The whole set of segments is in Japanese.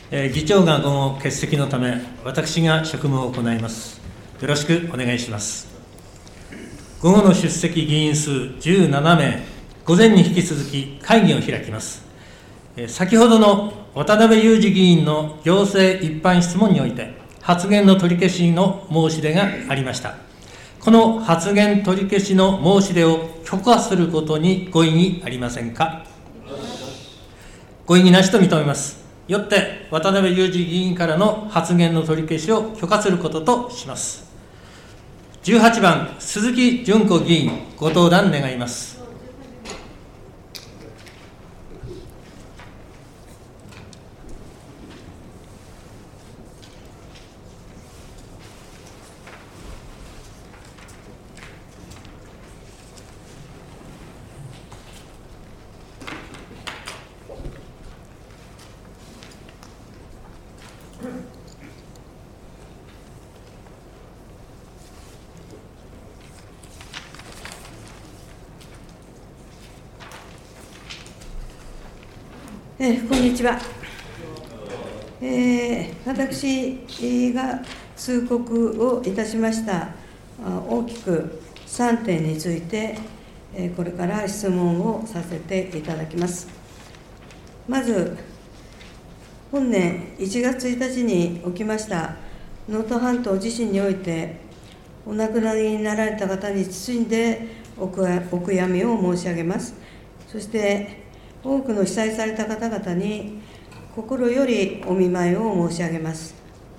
議長が午後欠席のため、私が職務を行います。よろしくお願いします。午後の出席議員数17名、午前に引き続き会議を開きます。先ほどの渡辺裕二議員の行政一般質問において、発言の取り消しの申し出がありました。この発言取り消しの申し出を許可することにご異議ありませんか。ご異議なしと認めます。よって、渡辺裕二議員からの発言の取り消しを許可することとします。18番、鈴木淳子議員、ご登壇願います。 こんにちは。私が通告をいたしました大きく3点について、これから質問をさせていただきます。まず、本年1月1日に起きました能登半島地震において、お亡くなりになられた方に謹んでお悔やみを申し上げます。そして多くの被災された方々に心よりお見舞いを申し上げます。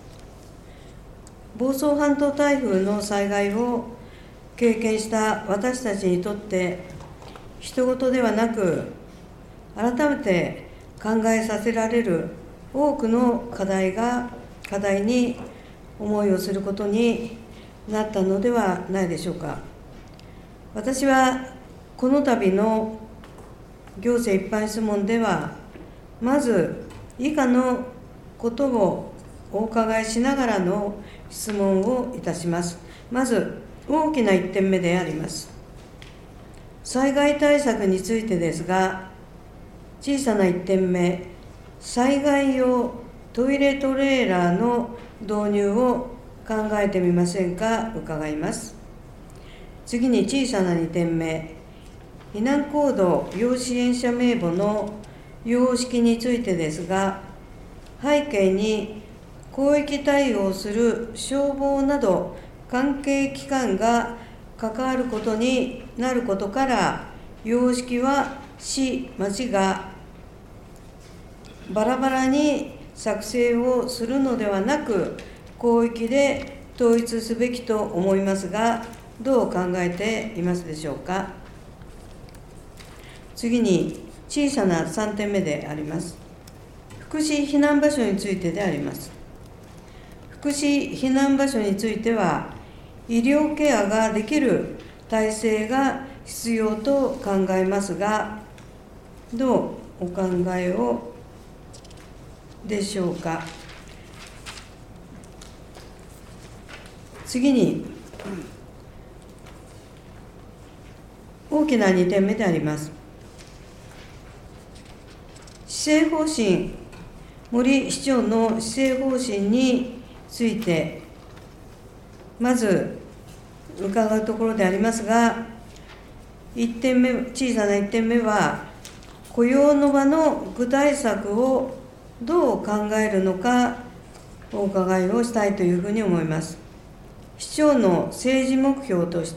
房総半島台風の災害を経験した私たちにとって、人事ではなく、改めて考えさせられる多くの課題に思いをすることになったのではないでしょうか。私はこの度の行政一般質問では、まず以下のことをお伺いしながらの質問をいたします。まず大きな1点目であります。災害対策についてですが、小さな1点目、災害用トイレトレーラーの導入を考えてみませんか、伺います。次に小さな2点目、避難行動要支援者名簿の様式についてですが、背景に広域対応する消防など関係機関が関わることになることから、様式は市、町がバラバラに作成をするのではなく、広域で統一すべきと思いますが、どう考えていますでしょうか。次に小さな3点目であります。福祉避難場所についてであります。福祉避難場所については、医療ケアができる体制が必要と考えますが、どうお考えをでしょうか。次に大きな2点目であります。施政方針、森市長の施政方針について、まず伺うところでありますが、1点目、小さな1点目は、雇用の場の具体策をどう考えるのか、お伺いをしたいというふうに思います。市長の政治目標として、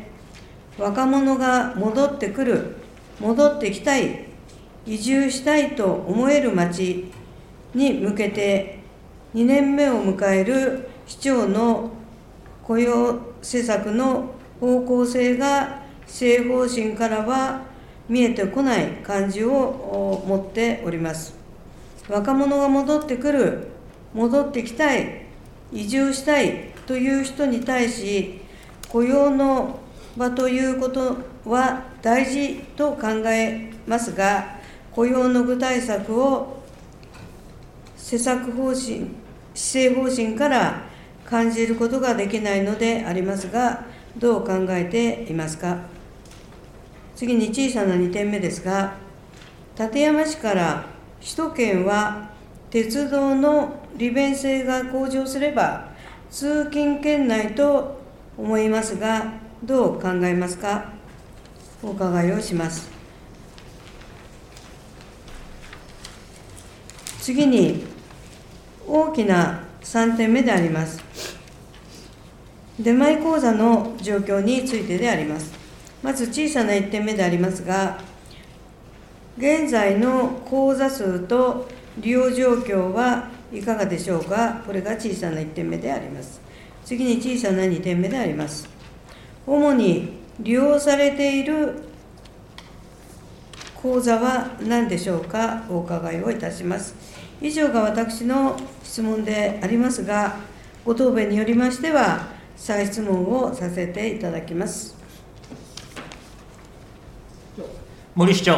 若者が戻ってくる、戻ってきたい、移住したいと思える町に向けて2年目を迎える市長の雇用施策の方向性が施政方針からは見えてこない感じを持っております。若者が戻ってくる、戻ってきたい、移住したいという人に対し、雇用の場ということは大事と考えますが、雇用の具体策を施策方針、施政方針から感じることができないのでありますが、どう考えていますか。次に小さな2点目ですが、館山市から首都圏は鉄道の利便性が向上すれば通勤圏内と思いますが、どう考えますか。お伺いをします。次に、大きな3点目であります。出前口座の状況についてであります。まず小さな1点目でありますが、現在の口座数と利用状況はいかがでしょうか。これが小さな1点目であります。次に小さな2点目であります。主に利用されている口座は何でしょうか。お伺いをいたします。以上が私の質問でありますが、ご答弁によりましては、再質問をさせていただきます。 森市長。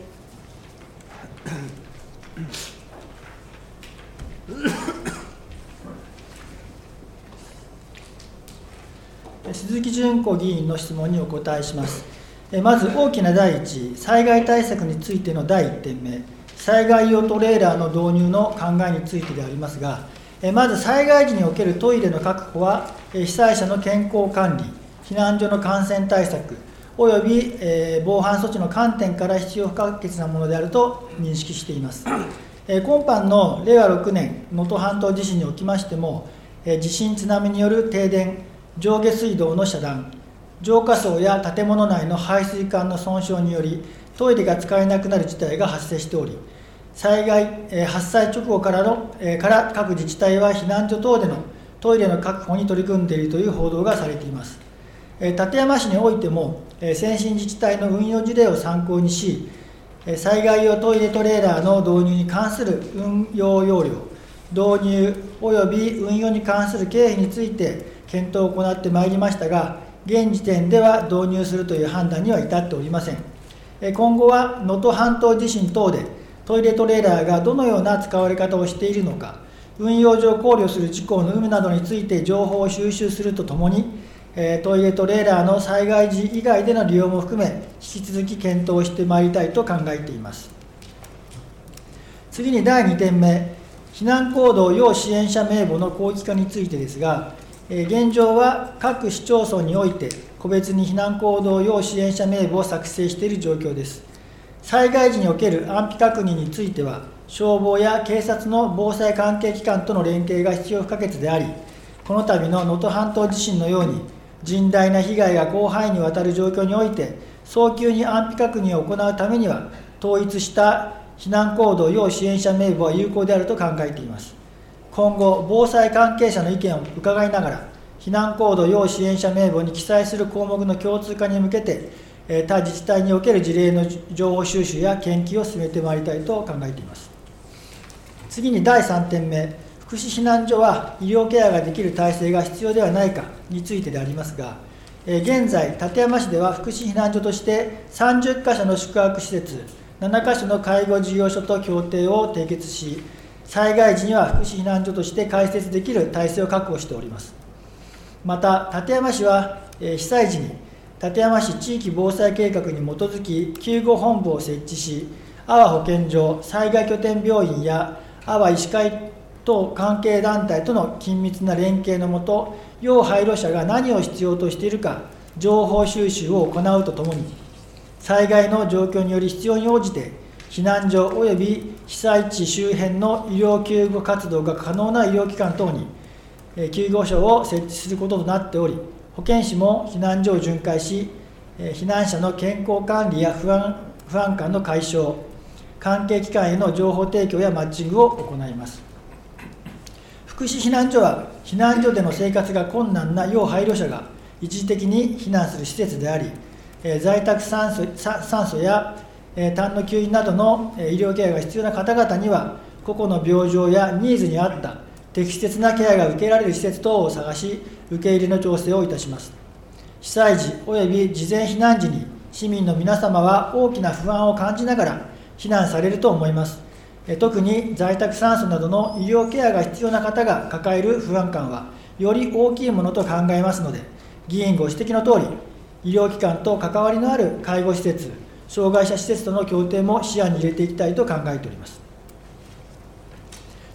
鈴木淳子議員の質問にお答えします。まず大きな第一、災害対策についての第1点目、災害用トレーラーの導入の考えについてでありますが、まず災害時におけるトイレの確保は、被災者の健康管理、避難所の感染対策、および防犯措置の観点から必要不可欠なものであると認識しています。今般の令和6年能登半島地震におきましても、地震津波による停電、上下水道の遮断、浄化槽や建物内の排水管の損傷によりトイレが使えなくなる事態が発生しており、災害発災直後から各自治体は避難所等でのトイレの確保に取り組んでいるという報道がされています。館山市においても先進自治体の運用事例を参考にし、災害用トイレトレーラーの導入に関する運用要領、導入および運用に関する経費について検討を行ってまいりましたが、現時点では導入するという判断には至っておりません。今後は能登半島地震等でトイレトレーラーがどのような使われ方をしているのか、運用上考慮する事項の有無などについて情報を収集するとともに、トイレトレーラーの災害時以外での利用も含め、引き続き検討してまいりたいと考えています。次に第2点目、避難行動要支援者名簿の公益化についてですが、現状は各市町村において個別に避難行動要支援者名簿を作成している状況です。災害時における安否確認については、消防や警察の防災関係機関との連携が必要不可欠であり、この度の能登半島地震のように甚大な被害が広範囲にわたる状況において、早急に安否確認を行うためには、統一した避難行動要支援者名簿は有効であると考えています。今後、防災関係者の意見を伺いながら、避難行動要支援者名簿に記載する項目の共通化に向けて、他自治体における事例の情報収集や研究を進めてまいりたいと考えています。次に第3点目、福祉避難所は医療ケアができる体制が必要ではないかについてでありますが、現在、館山市では福祉避難所として30カ所の宿泊施設、7カ所の介護事業所と協定を締結し、災害時には福祉避難所として開設できる体制を確保しております。また、館山市は被災時に館山市地域防災計画に基づき救護本部を設置し、阿波保健所、災害拠点病院や阿波医師会等関係団体との緊密な連携のもと、要配慮者が何を必要としているか情報収集を行うとともに、災害の状況により必要に応じて避難所および被災地周辺の医療救護活動が可能な医療機関等に救護所を設置することとなっており、保健師も避難所を巡回し、避難者の健康管理や不安感の解消、関係機関への情報提供やマッチングを行います。福祉避難所は、避難所での生活が困難な要配慮者が一時的に避難する施設であり、在宅酸素や痰の吸引などの医療ケアが必要な方々には、個々の病状やニーズに合った適切なケアが受けられる施設等を探し、受け入れの調整をいたします。被災時および事前避難時に、市民の皆様は大きな不安を感じながら避難されると思います。特に在宅酸素などの医療ケアが必要な方が抱える不安感は、より大きいものと考えますので、議員ご指摘のとおり、医療機関と関わりのある介護施設、障害者施設との協定も視野に入れていきたいと考えております。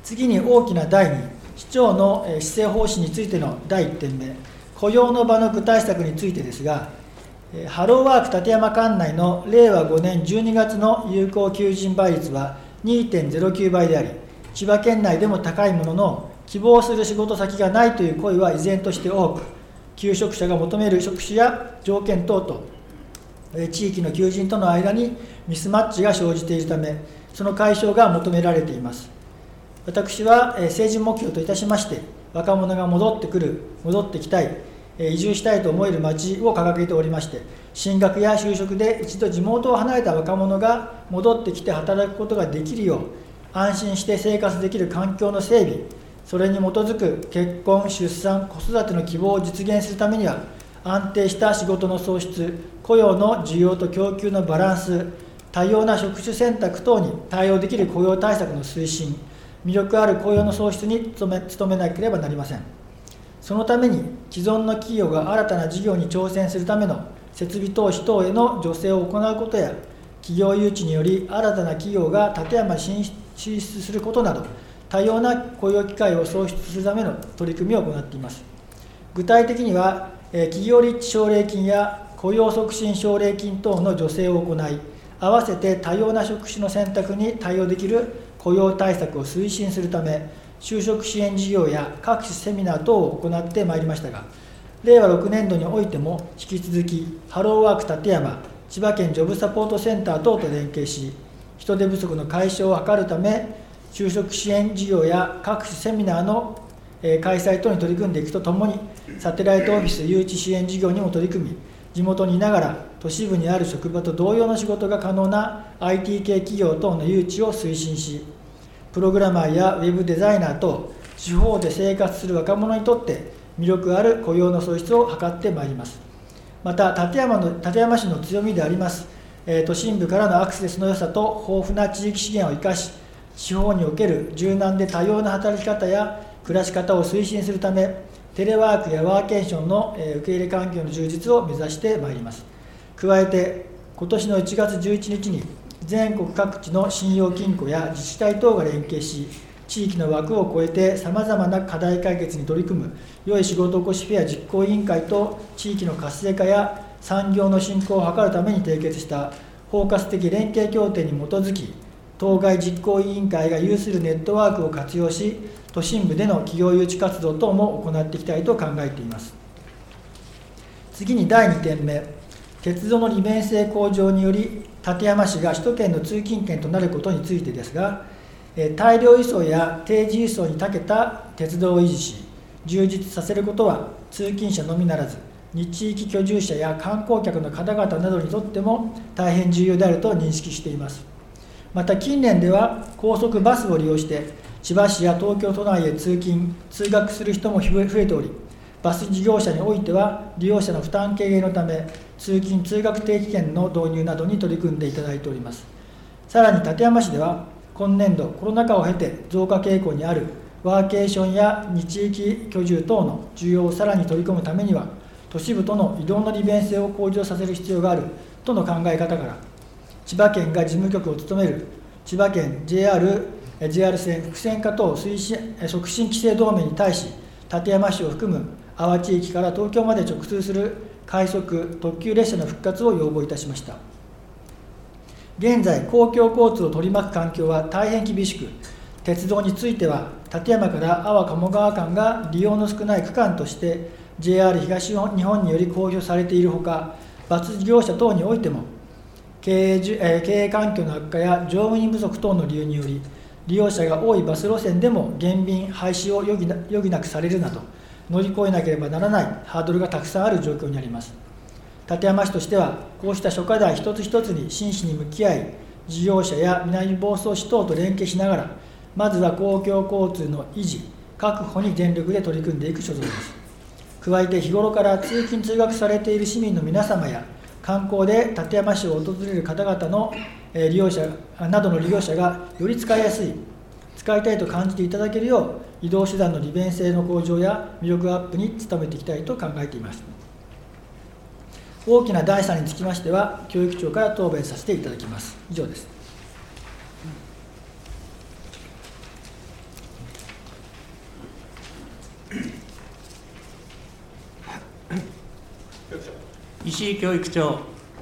次に大きな第2、市長の施政方針についての第1点目、雇用の場の具体策についてですが、ハローワーク立山管内の令和5年12月の有効求人倍率は 2.09 倍であり、千葉県内でも高いものの、希望する仕事先がないという声は依然として多く、求職者が求める職種や条件等と、地域の求人との間にミスマッチが生じているため、その解消が求められています。私は政治目標といたしまして、若者が戻ってきたい、移住したいと思える街を掲げておりまして、進学や就職で一度地元を離れた若者が戻ってきて働くことができるよう、安心して生活できる環境の整備、それに基づく結婚、出産、子育ての希望を実現するためには、安定した仕事の創出、雇用の需要と供給のバランス、多様な職種選択等に対応できる雇用対策の推進、魅力ある雇用の創出に努めなければなりません。そのために、既存の企業が新たな事業に挑戦するための設備投資等への助成を行うことや、企業誘致により新たな企業が立山に進出することなど、多様な雇用機会を創出するための取り組みを行っています。具体的には、企業立地奨励金や雇用促進奨励金等の助成を行い、合わせて多様な職種の選択に対応できる雇用対策を推進するため、就職支援事業や各種セミナー等を行ってまいりましたが、令和6年度においても引き続き、ハローワーク立山、千葉県ジョブサポートセンター等と連携し、人手不足の解消を図るため、就職支援事業や各種セミナーの開催等に取り組んでいくとともに、サテライトオフィス誘致支援事業にも取り組み、地元にいながら都市部にある職場と同様の仕事が可能な IT 系企業等の誘致を推進し、プログラマーやウェブデザイナー等、地方で生活する若者にとって魅力ある雇用の創出を図ってまいります。また、立山市の強みであります、都心部からのアクセスの良さと豊富な地域資源を生かし、地方における柔軟で多様な働き方や暮らし方を推進するため、テレワークやワーケーションの受け入れ環境の充実を目指してまいります。加えて、今年の1月11日に、全国各地の信用金庫や自治体等が連携し、地域の枠を超えてさまざまな課題解決に取り組む良い仕事おこしフェア実行委員会と地域の活性化や産業の振興を図るために締結した包括的連携協定に基づき、当該実行委員会が有するネットワークを活用し、都心部での企業誘致活動等も行っていきたいと考えています。次に第2点目、鉄道の利便性向上により立山市が首都圏の通勤圏となることについてですが、大量輸送や定時輸送に長けた鉄道を維持し、充実させることは通勤者のみならず、地域居住者や観光客の方々などにとっても大変重要であると認識しています。また近年では高速バスを利用して千葉市や東京都内へ通勤・通学する人も増えており、バス事業者においては利用者の負担軽減のため、通勤・通学定期券の導入などに取り組んでいただいております。さらに立山市では今年度コロナ禍を経て増加傾向にあるワーケーションや地域居住等の需要をさらに取り込むためには、都市部との移動の利便性を向上させる必要があるとの考え方から、千葉県が事務局を務める千葉県 JR 線複線化等促進規制同盟に対し、館山市を含む阿波地域から東京まで直通する快速特急列車の復活を要望いたしました。現在、公共交通を取り巻く環境は大変厳しく、鉄道については館山から阿波鴨川間が利用の少ない区間として JR 東日本により公表されているほか、バス事業者等においても経営環境の悪化や乗務員不足等の理由により、利用者が多いバス路線でも減便廃止を余儀なくされるなど、乗り越えなければならないハードルがたくさんある状況にあります。館山市としては、こうした諸課題一つ一つに真摯に向き合い、事業者や南房総市等と連携しながら、まずは公共交通の維持・確保に全力で取り組んでいく所存です。加えて、日頃から通勤・通学されている市民の皆様や、観光で館山市を訪れる方々の利用者などの利用者がより使いやすい、使いたいと感じていただけるよう、移動手段の利便性の向上や魅力アップに努めていきたいと考えています。大きな第3につきましては、教育長から答弁させていただきます。以上です。 石井教育長。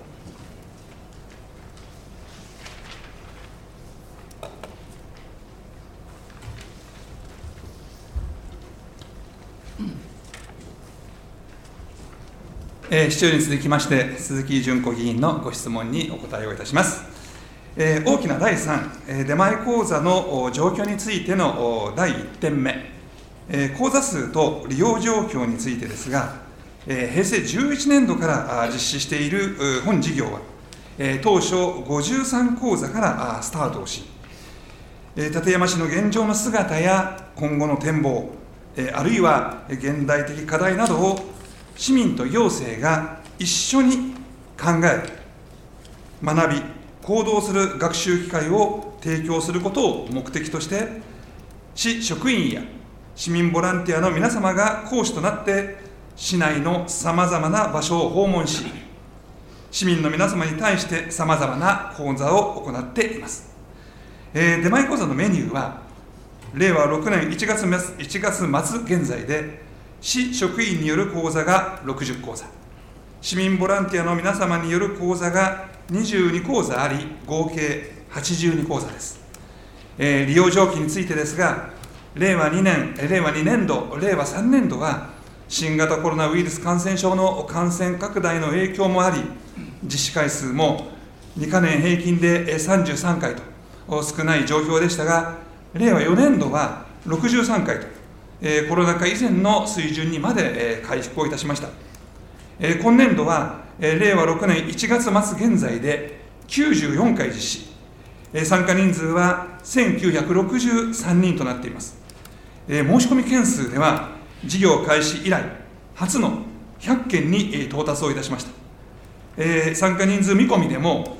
市長に続きまして、鈴木淳子議員のご質問にお答えをいたします。大きな第3、出前講座の状況についての第1点目、講座数と利用状況についてですが、平成11年度から実施している本事業は、当初53講座からスタートをし、館山市の現状の姿や今後の展望、あるいは現代的課題などを市民と行政が一緒に考え、学び、行動する学習機会を提供することを目的として、市職員や市民ボランティアの皆様が講師となって、市内のさまざまな場所を訪問し、市民の皆様に対してさまざまな講座を行っています。出前講座のメニューは、令和6年1月末現在で、市職員による講座が60講座、市民ボランティアの皆様による講座が22講座あり、合計82講座です。利用状況についてですが、令和2年度、令和3年度は、新型コロナウイルス感染症の感染拡大の影響もあり、実施回数も2か年平均で33回と少ない状況でしたが、令和4年度は63回と、コロナ禍以前の水準にまで回復をいたしました。今年度は令和6年1月末現在で94回実施、参加人数は1963人となっています。申し込み件数では、事業開始以来、初の100件に到達をいたしました。参加人数見込みでも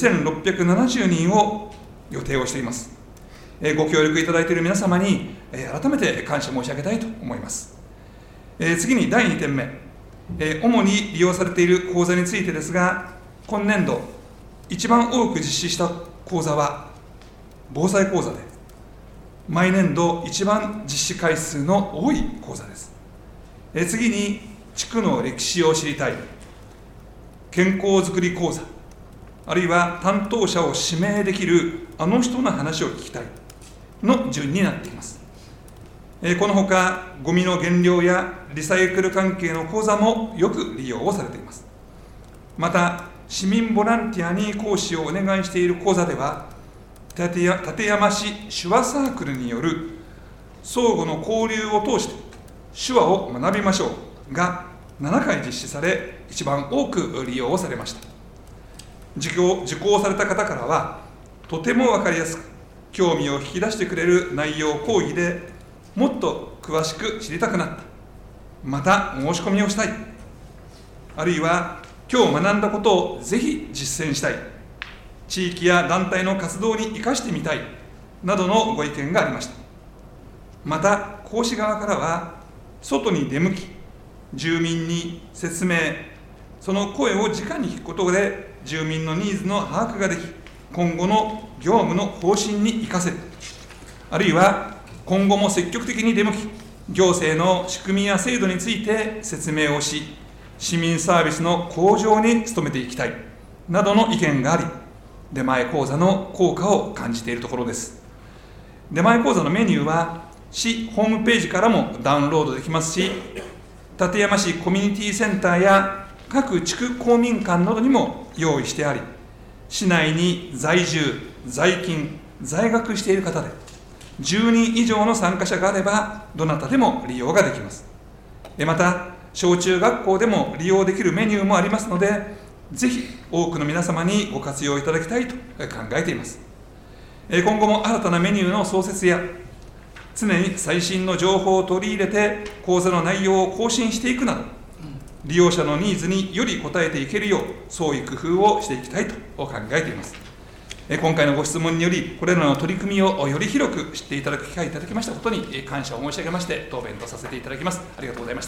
2670人を予定をしています。ご協力いただいている皆様に改めて感謝申し上げたいと思います。次に第2点目、主に利用されている講座についてですが、今年度、一番多く実施した講座は防災講座で、毎年度一番実施回数の多い講座です。次に、地区の歴史を知りたい、健康づくり講座、あるいは担当者を指名できるあの人の話を聞きたいの順になっています。このほか、ゴミの減量やリサイクル関係の講座もよく利用をされています。また、市民ボランティアに講師をお願いしている講座では、館山市手話サークルによる相互の交流を通して手話を学びましょうが7回実施され、一番多く利用をされました。受講された方からは、とても分かりやすく、興味を引き出してくれる内容講義でもっと詳しく知りたくなった、また申し込みをしたい、あるいは今日学んだことをぜひ実践したい、地域や団体の活動に生かしてみたいなどのご意見がありました。また講師側からは、外に出向き住民に説明、その声を直に聞くことで住民のニーズの把握ができ、今後の業務の方針に生かせる、あるいは今後も積極的に出向き、行政の仕組みや制度について説明をし、市民サービスの向上に努めていきたいなどの意見があり、出前講座の効果を感じているところです。出前講座のメニューは市ホームページからもダウンロードできますし、館山市コミュニティセンターや各地区公民館などにも用意してあり、市内に在住、在勤、在学している方で10人以上の参加者があれば、どなたでも利用ができます。また、小中学校でも利用できるメニューもありますので、ぜひ多くの皆様にご活用いただきたいと考えています。今後も新たなメニューの創設や、常に最新の情報を取り入れて講座の内容を更新していくなど、利用者のニーズにより応えていけるよう創意工夫をしていきたいと考えています。今回のご質問により、これらの取り組みをより広く知っていただく機会をいただきましたことに感謝を申し上げまして、答弁とさせていただきます。ありがとうございました。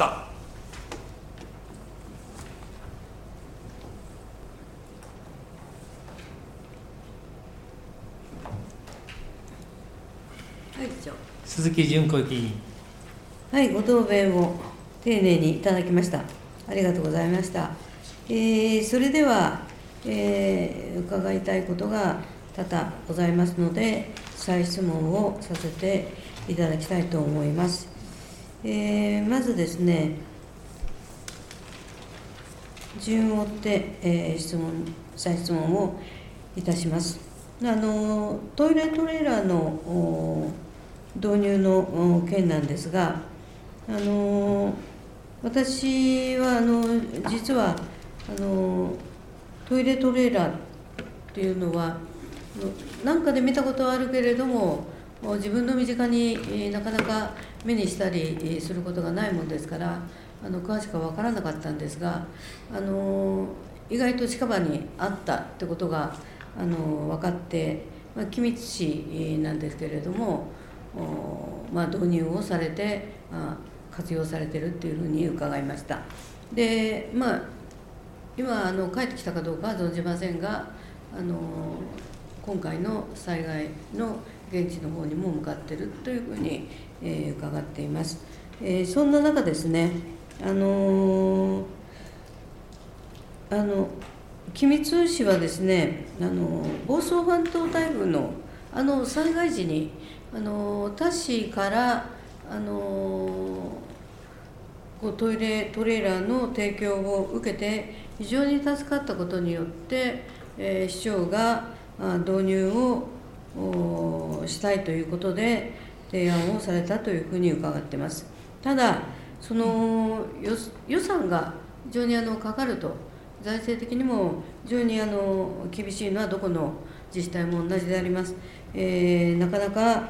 鈴木淳子議員。 はい、ご答弁を丁寧にいただきました。 ありがとうございました。それでは、伺いたいことが多々ございますので、再質問をさせていただきたいと思います。まずですね、順を追って、再質問をいたします。トイレトレーラーの導入の件なんですが、私は実はトイレトレーラーっていうのは何かで見たことはあるけれども、自分の身近になかなか目にしたりすることがないものですから、詳しくは分からなかったんですが、意外と近場にあったってことが分かって、君津市なんですけれども、導入をされて、活用されているというふうに伺いました。で、今帰ってきたかどうかは存じませんが、今回の災害の現地の方にも向かっているというふうに、伺っています。そんな中ですね、君津市はですね、房総半島台風の災害時に他市からトイレトレーラーの提供を受けて非常に助かったことによって、市長が導入をしたいということで提案をされたというふうに伺っています。ただその予算が非常にかかると、財政的にも非常に厳しいのはどこの自治体も同じであります。なかなか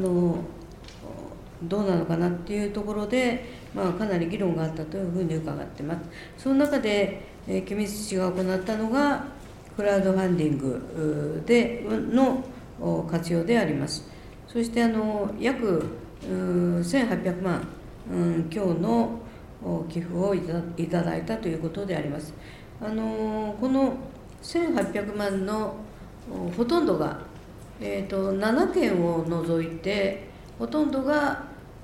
どうなのかなっていうところで、かなり議論があったというふうに伺っています。その中で、君津市が行ったのがクラウドファンディングの活用であります。そして約1800万強の寄付をいただいたということであります。この1800万のほとんどが、7件を除いてほとんどが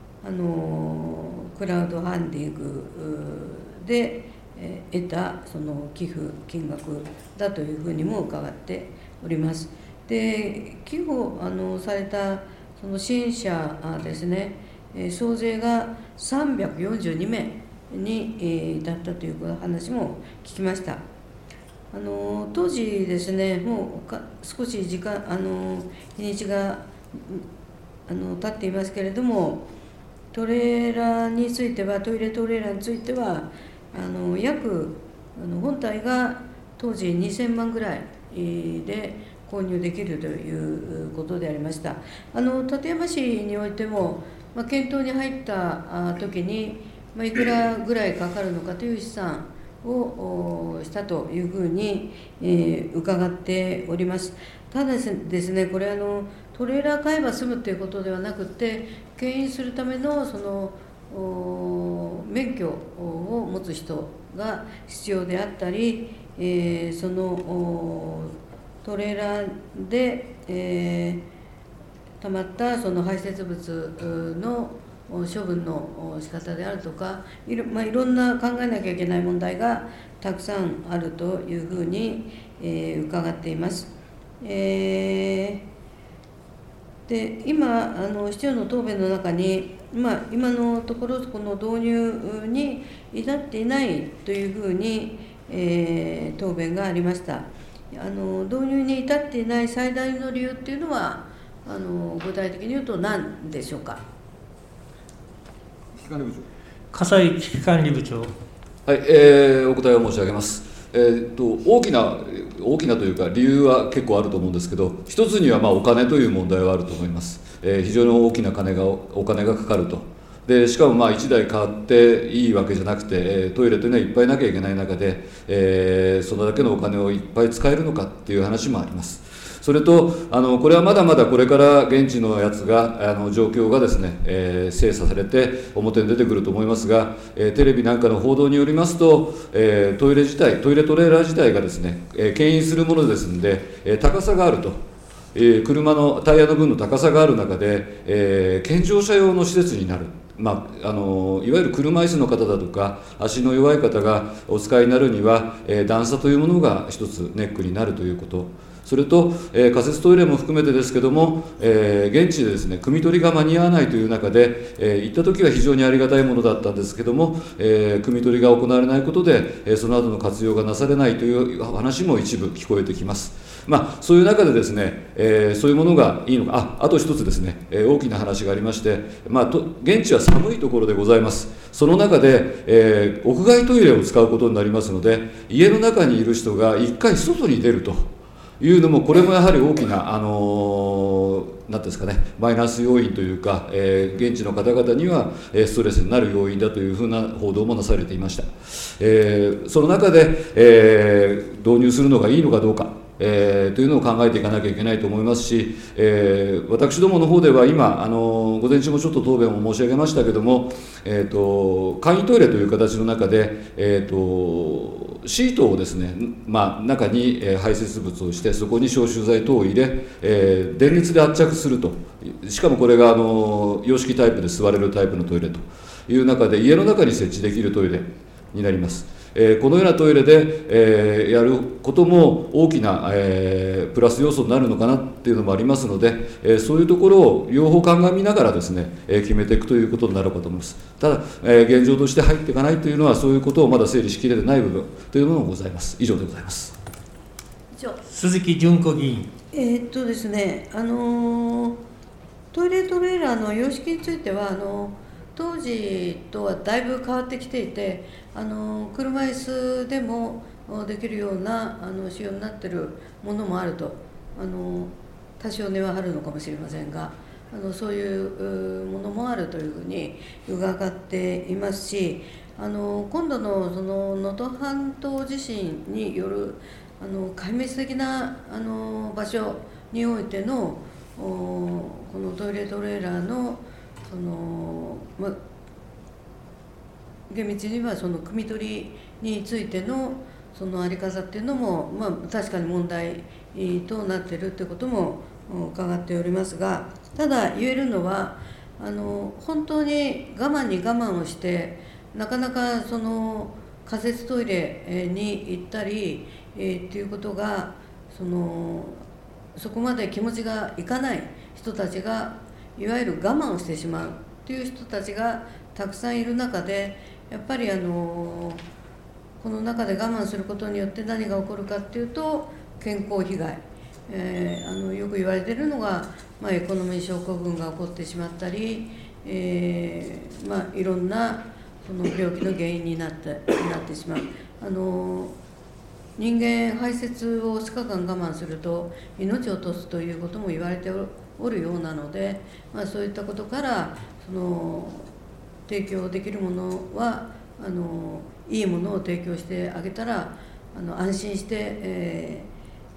クラウドファンディングで得たその寄付金額だというふうにも伺っております。で、寄付をされたその支援者ですね、総勢が342名に至ったという話も聞きました。当時ですね、もう少し日にちが経っていますけれども、トレーラーについては、トイレトレーラーについては約本体が当時2000万ぐらいで購入できるということでありました。館山市においても、検討に入った時に、いくらぐらいかかるのかという試算をしたというふうに伺っております。ただですね、これトレーラー買えば済むということではなくて、牽引するためのその免許を持つ人が必要であったり、そのトレーラーで、たまったその排泄物の処分の仕方であるとか、いろんな考えなきゃいけない問題がたくさんあるというふうに、伺っています。で、今市長の答弁の中に、今のところこの導入に至っていないというふうに、答弁がありました。導入に至っていない最大の理由っていうのは具体的に言うと何でしょうか。 笠井危機管理部長。 はい、お答えを申し上げます。大きなというか理由は結構あると思うんですけど、一つにはお金という問題はあると思います。非常に大きなお金がかかると。でしかも1台買っていいわけじゃなくて、トイレというのはいっぱいなきゃいけない中で、それだけのお金をいっぱい使えるのかっていう話もあります。それとこれはまだまだこれから現地のやつが状況がですね、精査されて表に出てくると思いますが、テレビなんかの報道によりますと、トイレトレーラー自体がですね、牽引するものですので、高さがあると。車のタイヤの分の高さがある中で、健常者用の施設になる。 いわゆる車椅子の方だとか足の弱い方がお使いになるには、段差というものが一つネックになるということ、それと、仮設トイレも含めてですけども、現地でですね、汲み取りが間に合わないという中で、行った時は非常にありがたいものだったんですけども、汲み取りが行われないことで、その後の活用がなされないという話も一部聞こえてきます。そういう中でですね、そういうものがいいのか、あと一つですね、大きな話がありまして、現地は寒いところでございます。その中で、屋外トイレを使うことになりますので、家の中にいる人が一回外に出るというのも、これもやはり大きな、なんですかね、マイナス要因というか、現地の方々にはストレスになる要因だというふうな報道もなされていました。その中で、導入するのがいいのかどうか、というのを考えていかなきゃいけないと思いますし、私どもの方では今、午前中もちょっと答弁を申し上げましたけれども、簡易トイレという形の中で、シートをですね、中に排泄物をして、そこに消臭剤等を入れ、電熱で圧着すると、しかもこれが洋式タイプで座れるタイプのトイレという中で、家の中に設置できるトイレになります。このようなトイレで、やることも大きな、プラス要素になるのかなっていうのもありますので、そういうところを両方鑑みながらですね、決めていくということになるかと思います。ただ、現状として入っていかないというのは、そういうことをまだ整理しきれてない部分というものもございます。以上でございます。 鈴木純子議員。 ですね、トイレトレーラーの様式については当時とはだいぶ変わってきていて、車椅子でもできるような仕様になっているものもあると、多少値は張るのかもしれませんが、そういうものもあるというふうに伺っていますし、今度のその能登半島地震による壊滅的な場所においてのこのトイレトレーラーの厳密にはその汲み取りについてのその在り方っていうのも、確かに問題となっているということも伺っておりますが、ただ言えるのは本当に我慢に我慢をしてなかなかその仮設トイレに行ったりっていうことがそこまで気持ちがいかない人たちがいわゆる我慢をしてしまうという人たちがたくさんいる中で、やっぱりこの中で我慢することによって何が起こるかっていうと健康被害、よく言われているのが、エコノミー症候群が起こってしまったり、いろんなその病気の原因になってしまう。人間排泄を2日間我慢すると命を落とすということも言われておるようなので、そういったことから提供できるものはいいものを提供してあげたら安心して、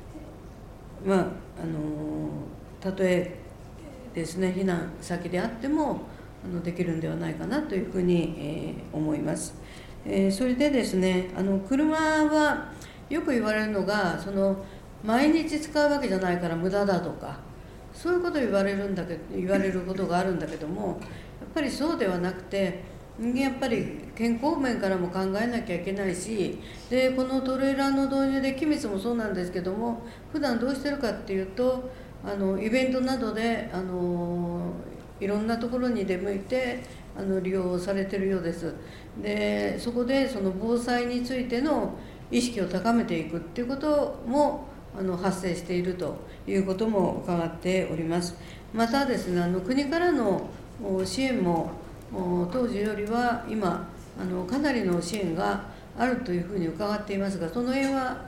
たとえですね避難先であってもできるんではないかなというふうに、思います。それでですね車はよく言われるのが毎日使うわけじゃないから無駄だとか、そういうことを言われることがあるんだけども、やっぱりそうではなくて、人間やっぱり健康面からも考えなきゃいけないし、でこのトレーラーの導入で君津もそうなんですけども、普段どうしてるかっていうとイベントなどでいろんなところに出向いて利用されているようです。でそこでその防災についての意識を高めていくっていうことも発生しているということも伺っております。またですね国からの支援も当時よりは今かなりの支援があるというふうに伺っていますが、その辺は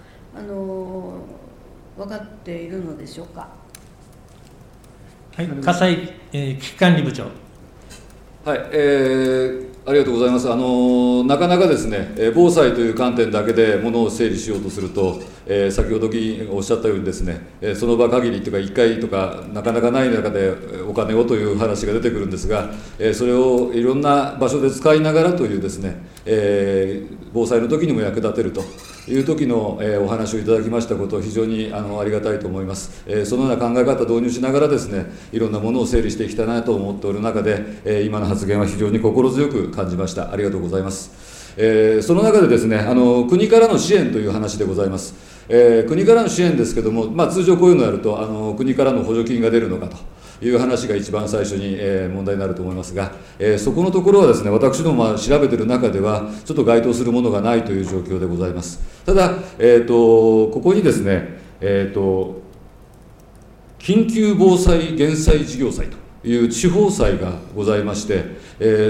分かっているのでしょうか。 はい、笠井、危機管理部長。 はい、ありがとうございます。なかなかですね、防災という観点だけでものを整理しようとすると、先ほど議員おっしゃったようにですね、その場限りというか1回とかなかなかない中でお金をという話が出てくるんですが、それをいろんな場所で使いながらというですね、防災の時にも役立てるという時の、お話をいただきましたことを非常にありがたいと思います。そのような考え方を導入しながらですね、いろんなものを整理していきたいなと思っておる中で、今の発言は非常に心強く感じました。ありがとうございます。その中でですね、国からの支援という話でございます。国からの支援ですけども、通常こういうのをやると国からの補助金が出るのかという話が一番最初に問題になると思いますが、そこのところはですね、私ども調べている中ではちょっと該当するものがないという状況でございます。ただ、ここにですね、緊急防災減災事業債という地方債がございまして、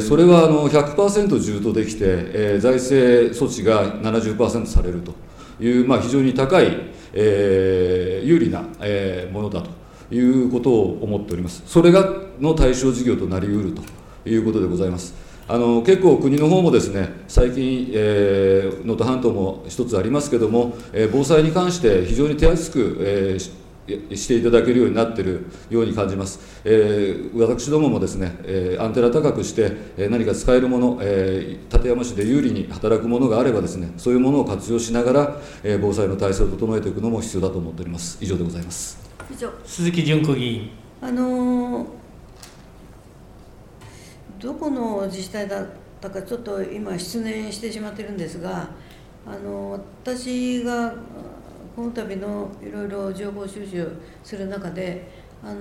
それは100% 充当できて、財政措置が 70% されるという、非常に高い、有利な、ものだということを思っております。それがの対象事業となりうるということでございます。結構国の方もですね、最近、能登半島も一つありますけれども、防災に関して非常に手厚く、していただけるようになっているように感じます。私どももですね、アンテナ高くして、何か使えるもの、館山市で有利に働くものがあればですね、そういうものを活用しながら、防災の体制を整えていくのも必要だと思っております。以上でございます。 以上、 鈴木淳子議員。 どこの自治体だったかちょっと今失念してしまってるんですが、私がこの度のいろいろ情報収集する中で、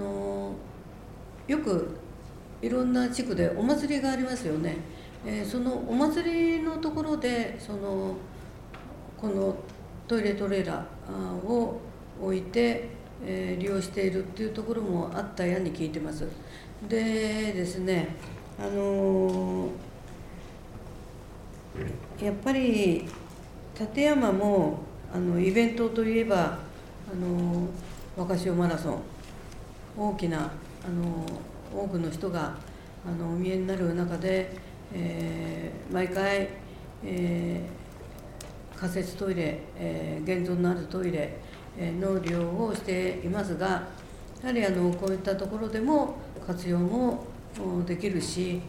よくいろんな地区でお祭りがありますよね。そのお祭りのところでこのトイレトレーラーを置いて、利用しているっていうところもあったやに聞いてます。でですね、やっぱり館山もイベントといえば若潮マラソン、大きな多くの人がお見えになる中で、毎回、仮設トイレ、現存のあるトイレの利用をしていますが、やはりこういったところでも活用もできるし、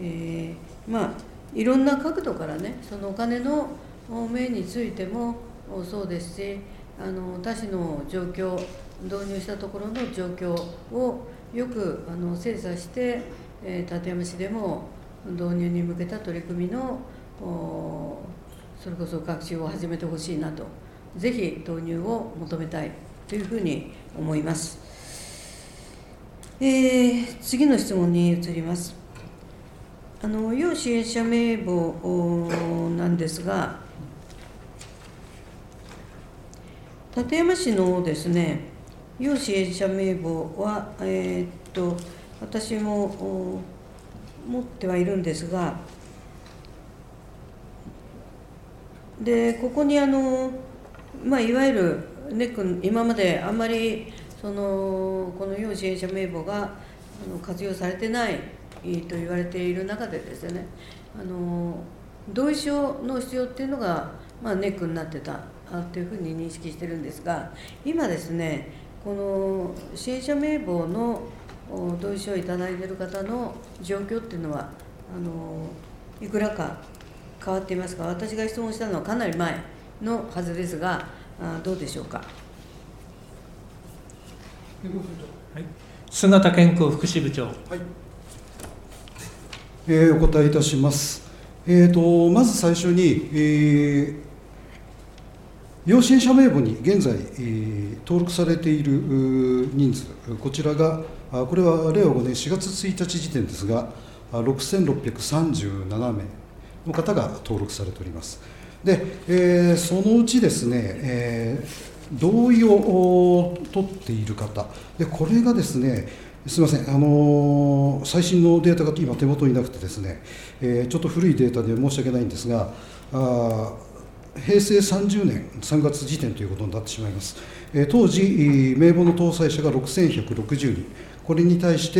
いろんな角度からね、そのお金の面についてもそうですし、他市の状況、導入したところの状況をよく精査して、館山市でも導入に向けた取り組みのそれこそ学習を始めてほしいなと、ぜひ導入を求めたいというふうに思います。次の質問に移ります。要支援者名簿なんですが、館山市のですね、要支援者名簿は、私も持ってはいるんですが、でここにいわゆる今まであんまりこの要支援者名簿が活用されてないと言われている中でですね、同意書の必要っていうのが、ネックになってたというふうに認識してるんですが、今ですね、この支援者名簿の同意書をいただいている方の状況っていうのはいくらか変わっていますか。私が質問したのはかなり前のはずですが、どうでしょうか。 はい、姿健康福祉部長。 はい、お答えいたします。まず最初に、要支援者名簿に現在、登録されている人数、こちらが、これは令和5年4月1日時点ですが、6637名の方が登録されております。で、そのうちですね、同意を取っている方、でこれがですね、すみません、最新のデータが今、手元になくてですね、ちょっと古いデータで申し訳ないんですが、平成30年3月時点ということになってしまいます。当時、名簿の搭載者が6160人、これに対して、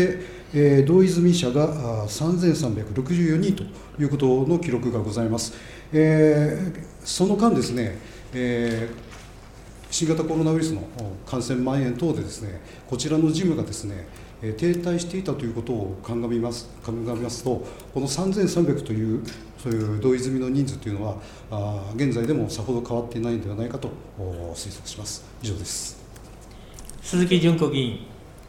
同意済み者が3364人ということの記録がございます。その間ですね、新型コロナウイルスの感染蔓延等でですね、こちらの事務がですね、 停滞していたということを鑑みますと、この3300というそういう同意済みの人数というのは、現在でもさほど変わっていないのではないかと推測します。以上です。 鈴木淳子議員。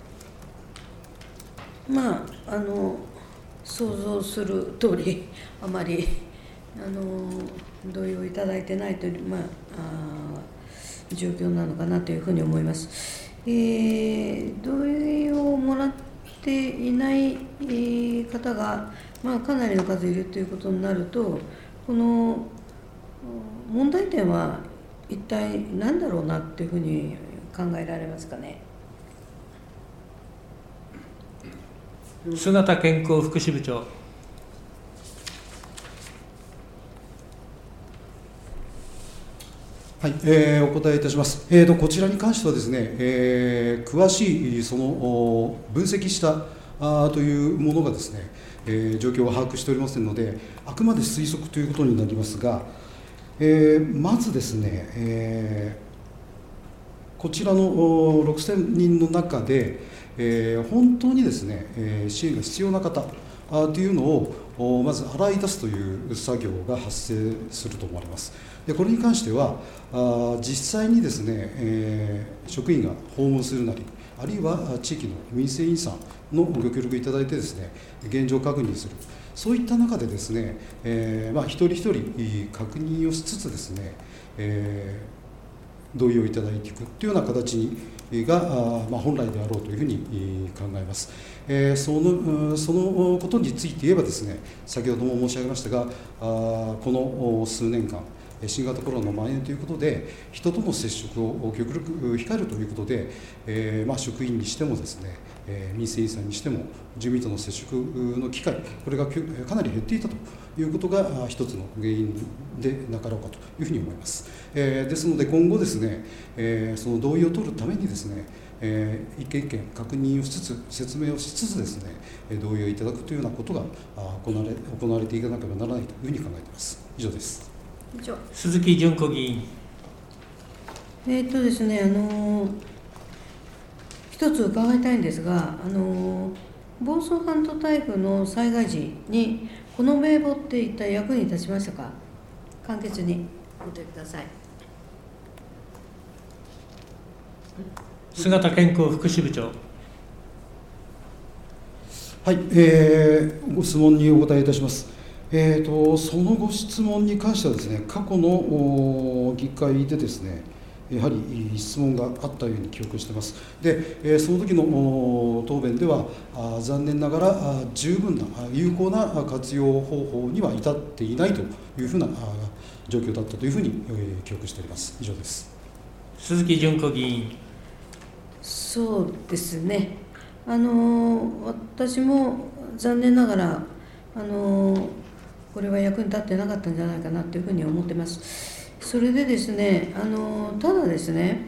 想像する通り、あまり同意をいただいてないという、状況なのかなというふうに思います。同意をもらっていない方が、かなりの数いるということになると、この問題点は一体何だろうなというふうに考えられますかね。 姿健康福祉部長。 はい、お答えいたします。こちらに関してはですね、詳しいその分析したというものがですね、状況を把握しておりませんので、あくまで推測ということになりますが、まずですね、こちらの6000人の中で、本当にですね、支援が必要な方というのをまず洗い出すという作業が発生すると思われます。でこれに関しては実際にですね、職員が訪問するなり、あるいは地域の民生委員さんのご協力いただいてですね、現状確認する、そういった中でですね、一人一人確認をしつつですね、同意をいただいていくというような形が本来であろうというふうに考えます。そのことについて言えばですね、先ほども申し上げましたが、この数年間、新型コロナの蔓延ということで、人との接触を極力控えるということで、職員にしてもですね、民生委員さんにしても、住民との接触の機会、これがかなり減っていたということが一つの原因でなかろうかというふうに思います。ですので、今後ですね、その同意を取るためにですね、一件一件確認をしつつ、説明をしつつですね、同意をいただくというようなことが行われていかなければならないというふうに考えています。以上です。 鈴木淳子議員。 ですね、一つ伺いたいんですが、房総半島台風の災害時に、この名簿って一体役に立ちましたか。簡潔にお答えください。 姿健康福祉部長。 はい、ご質問にお答えいたします。そのご質問に関してはですね、過去の議会でですね、やはり質問があったように記憶しています。で、その時の答弁では、残念ながら十分な有効な活用方法には至っていないというふうな状況だったというふうに記憶しております。以上です。 鈴木淳子議員。 そうですね、私も残念ながらこれは役に立ってなかったんじゃないかなというふうに思ってます。それでですね、ただですね、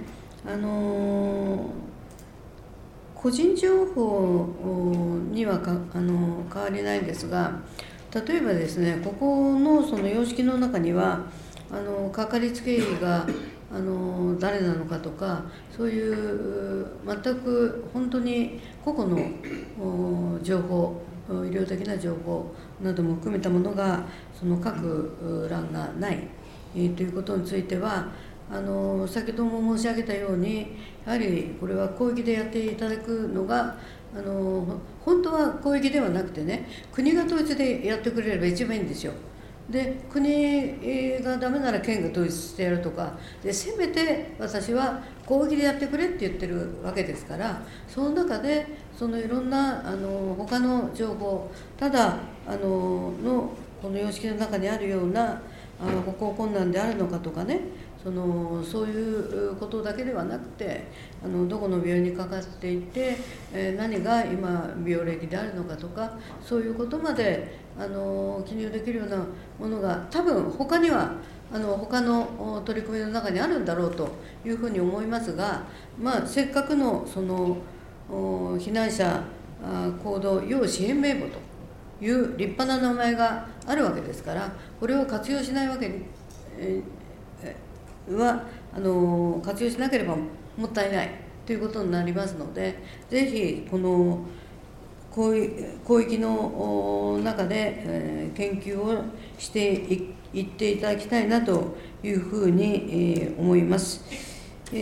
個人情報には変わりないんですが、例えばですね、ここのその様式の中にはかかりつけ医が誰なのかとか、そういう全く本当に個々の情報、医療的な情報なども含めたものがその各欄がないということについては、先ほども申し上げたように、やはりこれは広域でやっていただくのが本当は広域ではなくてね、国が統一でやってくれれば一番いいんですよ。で、国がダメなら県が統一してやるとかで、せめて私は広域でやってくれって言ってるわけですから、その中でそのいろんな他の情報、ただこの様式の中にあるような歩行困難であるのかとかね、そういうことだけではなくて、どこの病院にかかっていて、何が今病歴であるのかとか、そういうことまで記入できるようなものが多分他には他の取り組みの中にあるんだろうというふうに思いますが、せっかくの避難者行動要支援名簿という立派な名前があるわけですから、これを活用しないわけは活用しなければもったいないということになりますので、ぜひこの広域の中で研究をしていっていただきたいなというふうに思います。こ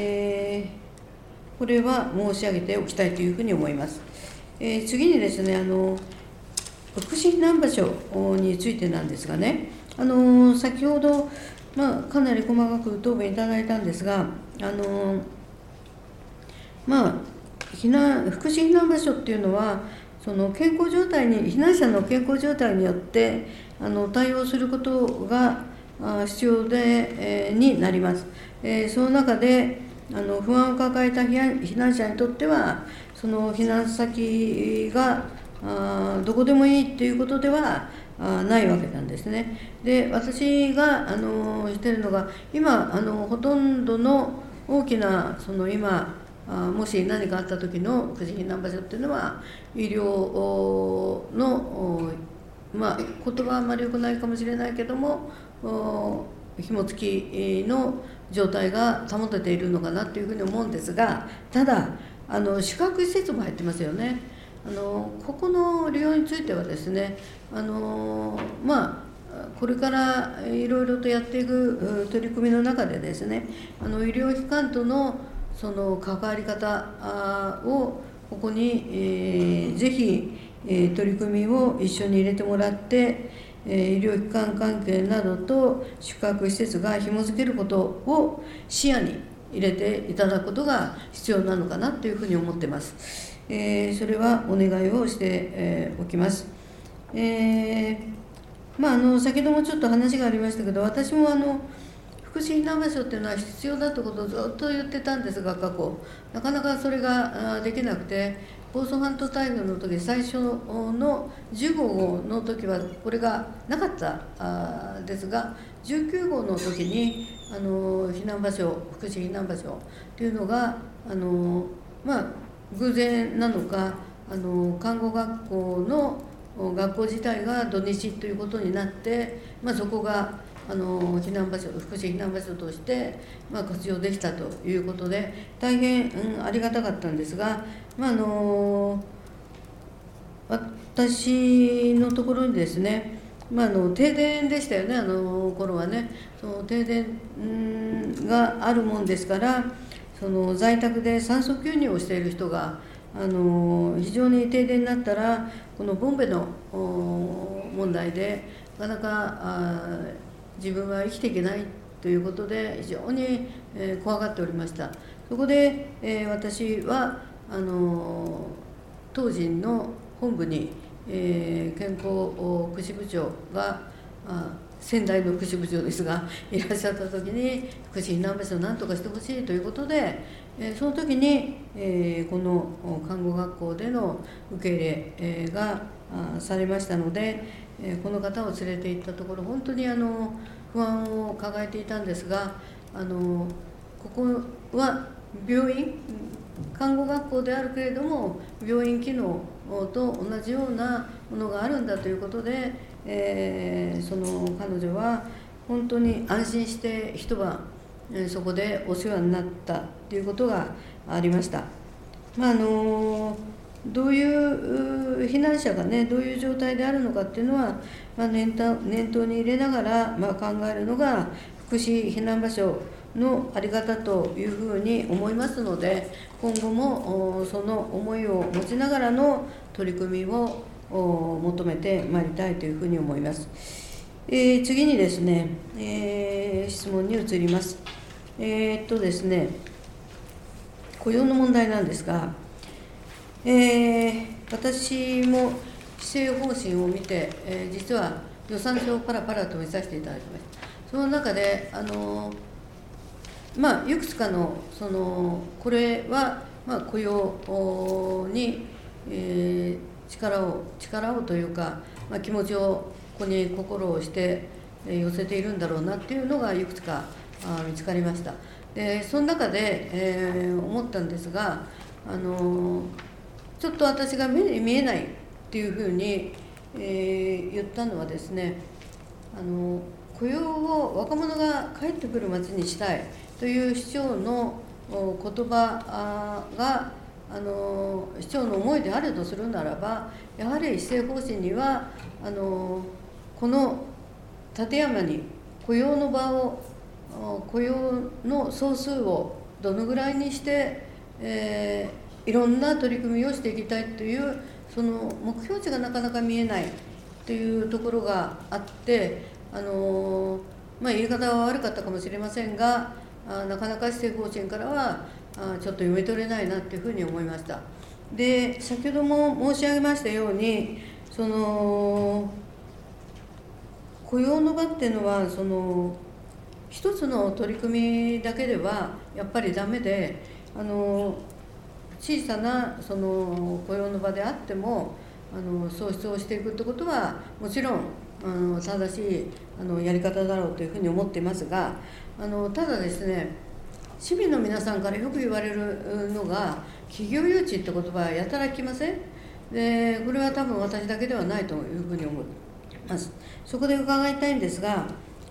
れは申し上げておきたいというふうに思います。次にですね、福祉避難場所についてなんですがね、先ほど、かなり細かく答弁いただいたんですが、福祉避難場所っていうのは、その健康状態に、避難者の健康状態によって対応することが必要になります。その中で不安を抱えた避難者にとっては、その避難先がどこでもいいということではないわけなんですね。で、私がしているのが、今ほとんどの大きな今もし何かあった時の福祉避難場所っていうのは、医療の言葉はあまり良くないかもしれないけども、紐付きの状態が保てているのかなというふうに思うんですが、ただ宿泊施設も入ってますよね。ここの利用についてはですね、これからいろいろとやっていく取り組みの中でですね、医療機関とのその関わり方をここに、ぜひ、取り組みを一緒に入れてもらって、医療機関関係などと宿泊施設が紐づけることを視野に入れていただくことが必要なのかなというふうに思っています。それはお願いをして、おきます。先ほどもちょっと話がありましたけど、私も福祉避難場所っていうのは必要だということをずっと言ってたんですが、過去なかなかそれができなくて、房総半島台風の時、最初の15号の時はこれがなかったですが、19号の時に避難場所、福祉避難場所というのが偶然なのか、看護学校の学校自体が土日ということになって、そこが避難場所、福祉避難場所として、活用できたということで、大変、ありがたかったんですが、私のところにですね、停電でしたよね、頃はね。その停電があるもんですから、その在宅で酸素吸入をしている人が非常に停電になったら、このボンベの問題でなかなか自分は生きていけないということで、非常に怖がっておりました。そこで私は当時の本部に健康福祉部長が仙台の福祉部長ですがいらっしゃった時に、福祉避難場所を何とかしてほしいということで、その時にこの看護学校での受け入れがされましたので、この方を連れて行ったところ、本当に不安を抱えていたんですが、ここは病院、看護学校であるけれども病院機能と同じようなものがあるんだということで、その彼女は本当に安心して一晩そこでお世話になったということがありました。どういう避難者がね、どういう状態であるのかっていうのは、念頭に入れながら、考えるのが福祉避難場所の在り方というふうに思いますので、今後もその思いを持ちながらの取り組みを求めてまいりたいというふうに思います。次にですね、質問に移ります。ですね、雇用の問題なんですが、私も施政方針を見て、実は予算書をパラパラと見させていただきました。その中でいくつかのこれは雇用に、力をというか、気持ちをここに心をして寄せているんだろうなっていうのがいくつか見つかりました。でその中で、思ったんですが、ちょっと私が目に見えないっていうふうに、言ったのはですね、雇用を若者が帰ってくる街にしたいという市長の言葉が市長の思いであるとするならば、やはり施政方針にはこの館山に雇用の場を、雇用の総数をどのぐらいにして、いろんな取り組みをしていきたいという、その目標値がなかなか見えないというところがあって、言い方は悪かったかもしれませんが、なかなか施政方針からはちょっと読み取れないなというふうに思いました。で、先ほども申し上げましたように、その雇用の場っていうのは、その一つの取り組みだけではやっぱりダメで、小さなその雇用の場であっても創出をしていくということはもちろん正しいやり方だろうというふうに思っていますが、ただですね、市民の皆さんからよく言われるのが、企業誘致って言葉はやたら聞きませんで、これは多分私だけではないというふうに思います。そこで伺いたいんですが、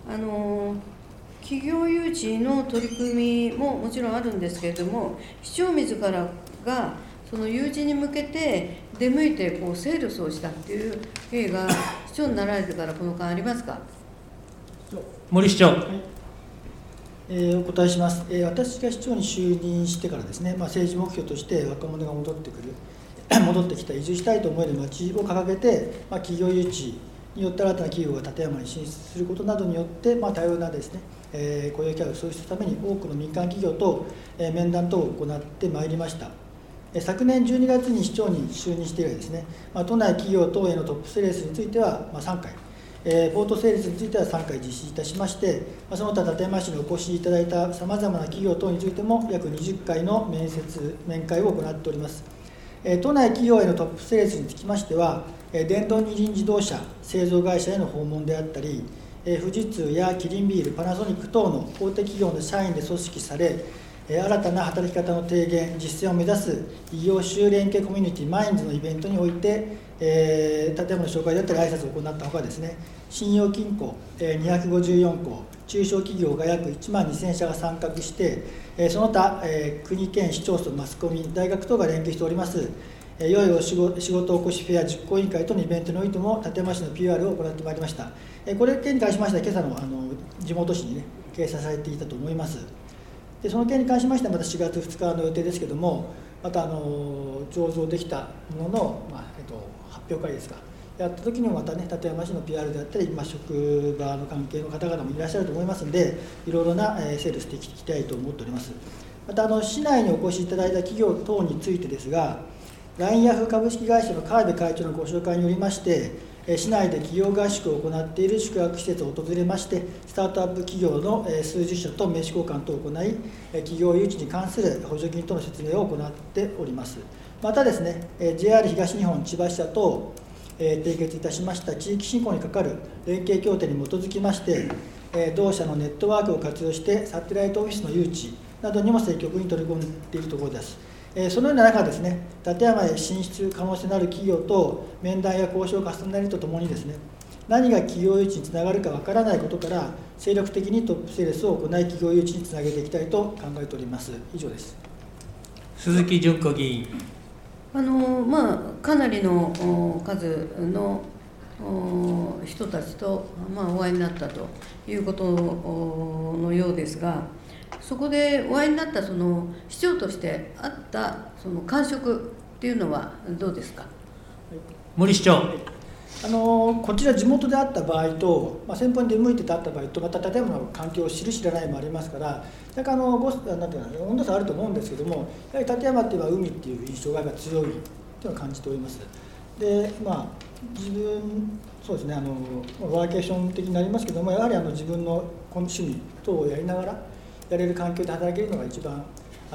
企業誘致の取り組みももちろんあるんですけれども、市長自らがその誘致に向けて出向いてセールスをしたっていう経緯が市長になられてからこの間ありますか。 森市長。 はい、お答えします。私が市長に就任してからですね、政治目標として若者が戻ってきた、移住したいと思える街を掲げて、企業誘致によって新たな企業が館山に進出することなどによって、多様なですね、雇用機会を創出するために多くの民間企業と面談等を行ってまいりました。昨年12月に市長に就任して以来ですね、都内企業等へのトップセールスについては3回、ポートセールスについては3回実施いたしまして、その他館山市にお越しいただいたさまざまな企業等についても約20回の面会を行っております。都内企業へのトップセールスにつきましては、電動二輪自動車製造会社への訪問であったり、富士通やキリンビール、パナソニック等の大手企業の社員で組織され、新たな働き方の提言、実践を目指す異業種連携コミュニティマインズのイベントにおいて、建物の紹介であったり挨拶を行ったほかですね、信用金庫254校、中小企業が約1万2000社が参画して、その他国県市町村、マスコミ、大学等が連携しております良いお仕事おこしフェア実行委員会とのイベントにおいても館山市の PR を行ってまいりました。これ件に関しましては今朝の地元紙にね掲載されていたと思います。でその件に関しましてはまた4月2日の予定ですけれども、また醸造できたものの、発表会ですかやった時にもまたね館山市の PR であったり、職場の関係の方々もいらっしゃると思いますので、いろいろなセールしていきたいと思っております。また市内にお越しいただいた企業等についてですが、LINE ヤフー株式会社の川辺会長のご紹介によりまして、市内で企業合宿を行っている宿泊施設を訪れまして、スタートアップ企業の数十社と名刺交換等を行い、企業誘致に関する補助金等の説明を行っております。またですね、JR 東日本千葉支社と締結いたしました地域振興に係る連携協定に基づきまして、同社のネットワークを活用してサテライトオフィスの誘致などにも積極に取り組んでいるところです。そのような中ですね、館山へ進出可能性のある企業と面談や交渉を重ねるとともにですね、何が企業誘致につながるかわからないことから、精力的にトップセールスを行い、企業誘致につなげていきたいと考えております。以上です。 鈴木純子議員。 かなりの数の人たちと、お会いになったということのようですが、そこでお会いになったその市長としてあったその感触っていうのはどうですか。 森市長。 こちら地元であった場合と、先方に出向いてあった場合と、また建物の環境を知る知らないもありますから、なんかなんていうの温度差あると思うんですけども、やはり館山っていえば海っていう印象がやっぱ強いというのを感じております。で、自分、そうですね、ワーケーション的になりますけども、やはり自分の趣味等をやりながら、やれる環境で働けるのが一番、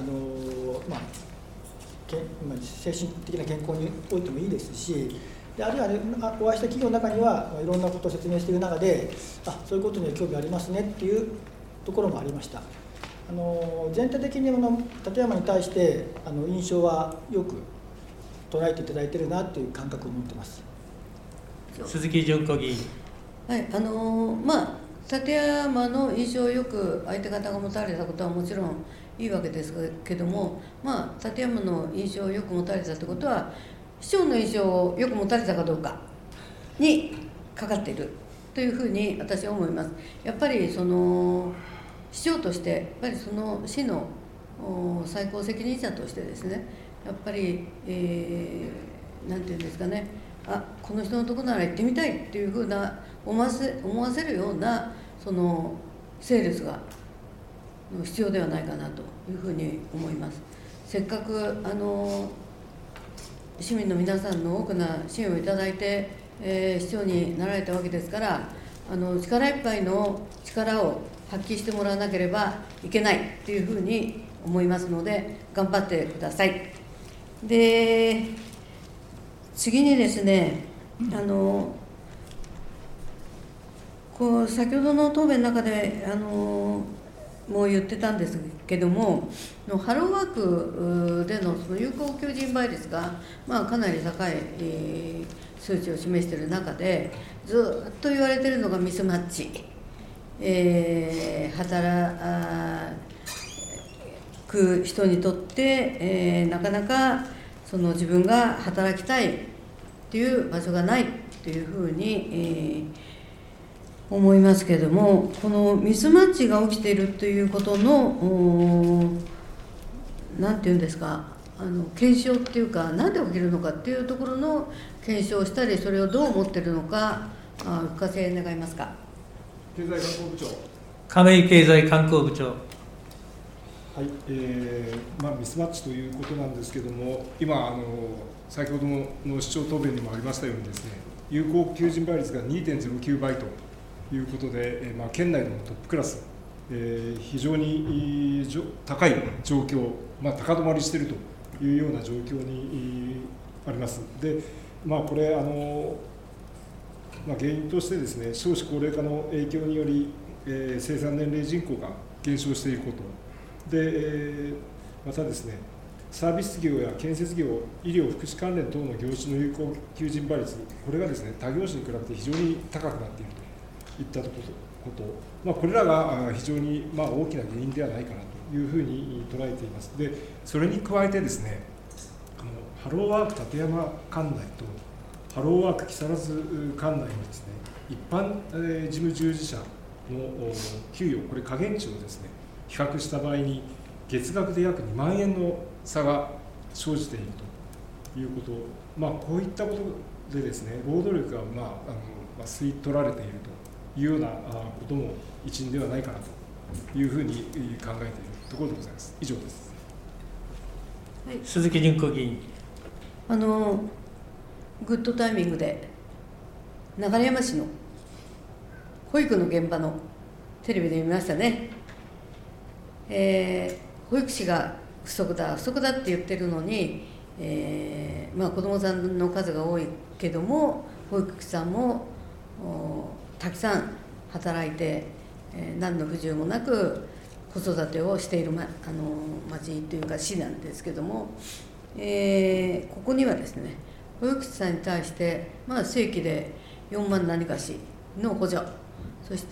精神的な健康においてもいいですし、であるいは、お会いした企業の中には、いろんなことを説明している中で、そういうことには興味ありますねっていうところもありました。全体的に館山に対して印象はよく捉えていただいているなという感覚を持っています。 鈴木純子議員。 はい、館山の印象をよく相手方が持たれたことはもちろんいいわけですけども、立山の印象をよく持たれたということは、市長の印象をよく持たれたかどうかにかかっているというふうに私は思います。やっぱりその市長として、やっぱりその市の最高責任者としてですね、やっぱり、なんていうんですかね、この人のところなら行ってみたいっていうふうな思わせるようなそのセールスが必要ではないかなというふうに思います。せっかく市民の皆さんの多くな支援をいただいて、市長になられたわけですから、力いっぱいの力を発揮してもらわなければいけないというふうに思いますので、頑張ってください。で、次にですね、先ほどの答弁の中でもう言ってたんですけども、ハローワークでのその有効求人倍率が、かなり高い、数値を示している中で、ずっと言われているのがミスマッチ、働く人にとって、なかなかその自分が働きたいという場所がないというふうに、思いますけれども、このミスマッチが起きているということのなんていうんですか、検証っていうか、なんで起きるのかっていうところの検証をしたり、それをどう思っているのか、お聞かせ願いますか。 経済観光部長。 亀井経済観光部長。 はい、ミスマッチということなんですけれども、今先ほどの市長答弁にもありましたようにですね、有効求人倍率が 2.09 倍ということで、県内でもトップクラス、非常に高い状況、高止まりしているというような状況にあります。で、これ原因としてですね、少子高齢化の影響により、生産年齢人口が減少していることで、またですね、サービス業や建設業、医療・福祉関連等の業種の有効求人倍率、これがですね、他業種に比べて非常に高くなっているといったこと、これらが非常に大きな原因ではないかなというふうに捉えています。で、それに加えてですね、ハローワーク立山管内とハローワーク木更津管内のですね、一般事務従事者の給与、これ下限値をですね、比較した場合に月額で約2万円の差が生じているということ、こういったことでですね、労働力が吸い取られているというようなことも一因ではないかなというふうに考えているところでございます。以上です。 はい、 鈴木淳子議員。 グッドタイミングで流山市の保育の現場のテレビで見ましたね。保育士が不足だって言ってるのに、子どもさんの数が多いけども、保育士さんもたくさん働いて、何の不自由もなく子育てをしている、町というか市なんですけども、ここにはですね、保育士さんに対して、正規で4万何かしの補助、そして、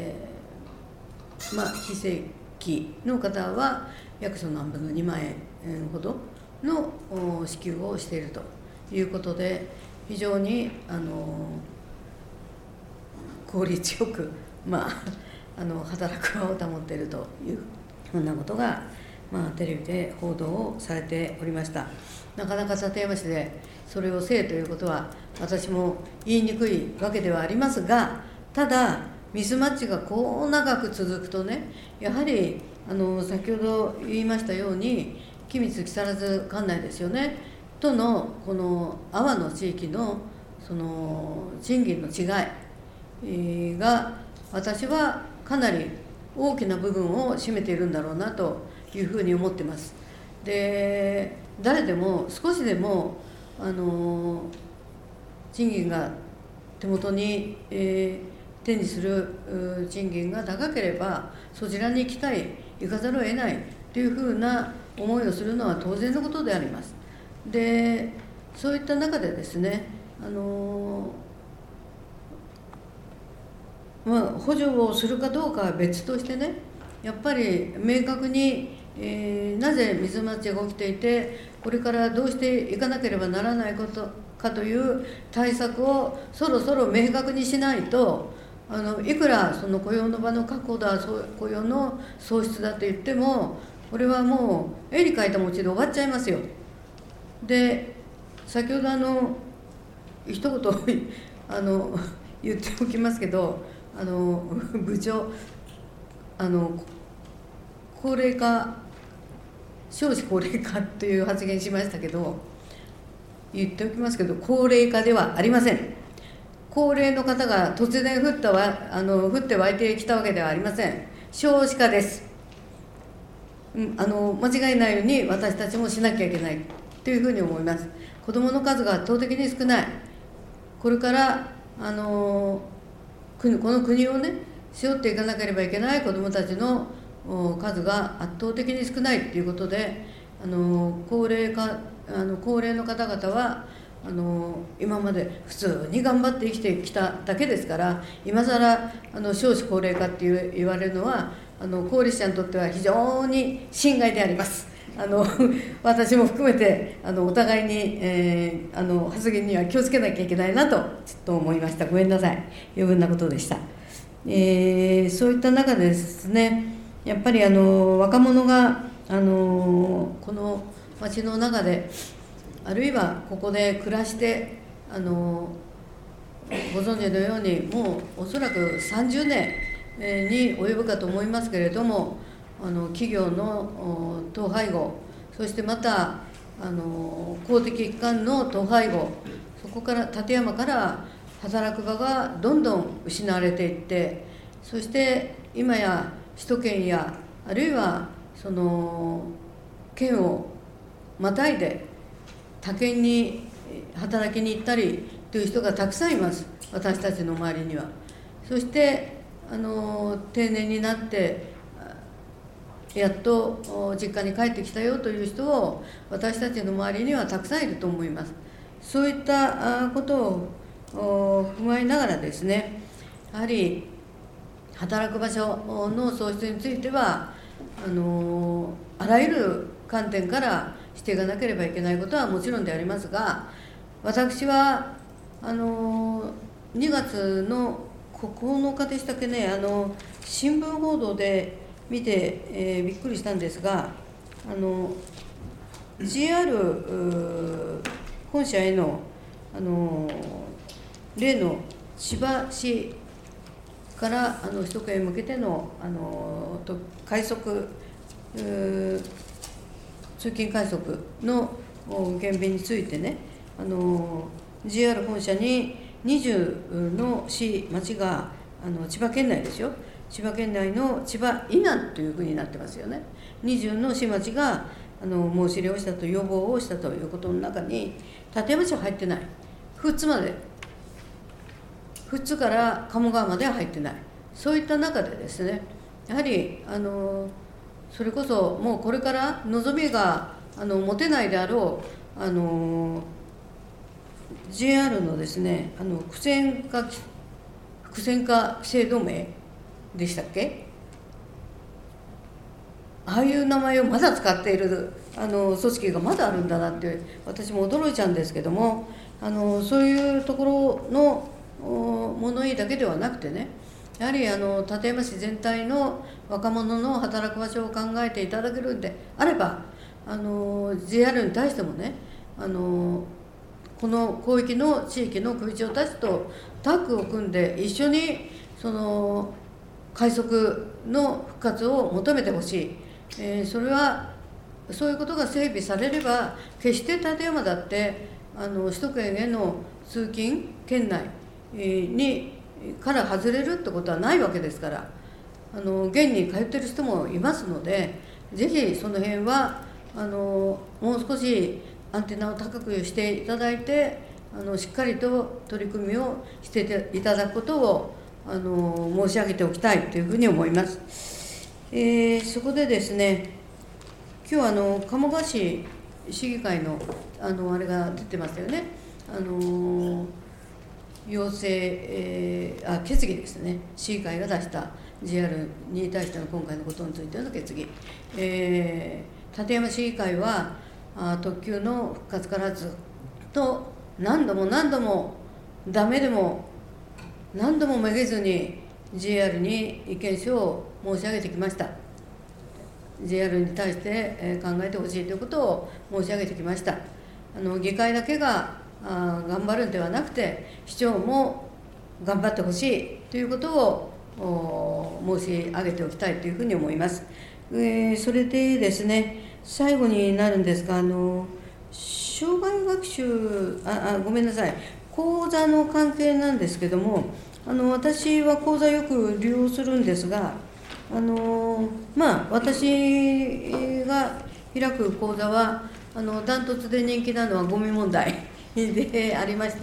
非正規の方は約その何分の2万円ほどの支給をしているということで、非常に効率よく、働く場を保っているというふうなことが、テレビで報道をされておりました。なかなか立山市でそれをせえということは私も言いにくいわけではありますが、ただミスマッチがこう長く続くとね、やはり先ほど言いましたように、君津木更津管内ですよねとのこの阿波の地域のその賃金の違いが、私はかなり大きな部分を占めているんだろうなというふうに思ってます。で、誰でも少しでも賃金が手元に、手にする賃金が高ければそちらに行かざるを得ないというふうな思いをするのは当然のことであります。で、そういった中でですね、補助をするかどうかは別としてね、やっぱり明確に、 なぜ水増しが起きていて、これからどうしていかなければならないことかという対策をそろそろ明確にしないと、いくらその雇用の場の確保だ、雇用の創出だと言っても、これはもう絵に描いた餅で終わっちゃいますよ。で、先ほど一言言っておきますけど、部長、高齢化、少子高齢化という発言しましたけど、言っておきますけど、高齢化ではありません。高齢の方が突然降って湧いてきたわけではありません。少子化です。間違いないように私たちもしなきゃいけないというふうに思います。子どもの数が圧倒的に少ない。これからこの国をね、背負っていかなければいけない子どもたちの数が圧倒的に少ないということで、高齢の方々は今まで普通に頑張って生きてきただけですから、今更少子高齢化って言われるのは高齢者にとっては非常に心外であります。私も含めてお互いに、発言には気をつけなきゃいけないなとちょっと思いました。ごめんなさい、余分なことでした。そういった中でですね、やっぱり若者がこの町の中で、あるいはここで暮らしてご存知のように、もうおそらく30年に及ぶかと思いますけれども、企業の統廃合、そしてまた公的機関の統廃合、そこから館山から働く場がどんどん失われていって、そして今や首都圏やあるいはその県をまたいで他県に働きに行ったりという人がたくさんいます、私たちの周りには。そして定年になってやっと実家に帰ってきたよという人を私たちの周りにはたくさんいると思います。そういったことを踏まえながらですね、やはり働く場所の創出についてはあらゆる観点からしていかなければいけないことはもちろんでありますが、私は2月の9日でしたっけね、新聞報道で見て、びっくりしたんですが、JR 本社への例の千葉市から首都圏へ向けての快速通勤快速の減便についてね、JR 本社に20の市町が千葉県内ですよ、千葉県内の千葉以南というふうになってますよね。20の市町が申し入れをしたと、要望をしたということの中に館山市は入ってない、富津まで、富津から鴨川までは入ってない。そういった中でですね、やはりそれこそもうこれから望みが持てないであろうJR のですね、苦戦化規制同盟でしたっけ、ああいう名前をまだ使っている組織がまだあるんだなって私も驚いちゃうんですけども、そういうところの物言いだけではなくてね、やはり館山市全体の若者の働く場所を考えていただけるんであれば、JR に対してもね、この広域の地域の首長たちとタッグを組んで一緒にその快速の復活を求めてほしい。それはそういうことが整備されれば、決して館山だって首都圏への通勤圏内から外れるってことはないわけですから、現に通ってる人もいますので、ぜひその辺はもう少しアンテナを高くしていただいて、しっかりと取り組みをしていただくことを申し上げておきたいというふうに思います。そこでですね、今日鴨川市市議会のあれが出てましたよね、要請、決議ですね、市議会が出した JR に対しての今回のことについての決議、館山市議会は特急の復活からずっと何度もダメでも何度もめげずに JR に意見書を申し上げてきました。 JR に対して考えてほしいということを申し上げてきました。議会だけが頑張るんではなくて、市長も頑張ってほしいということを申し上げておきたいというふうに思います。それでですね、最後になるんですが、障害学習、ごめんなさい、講座の関係なんですけども、私は講座よく利用するんですが、私が開く講座はダントツで人気なのはゴミ問題でありまして、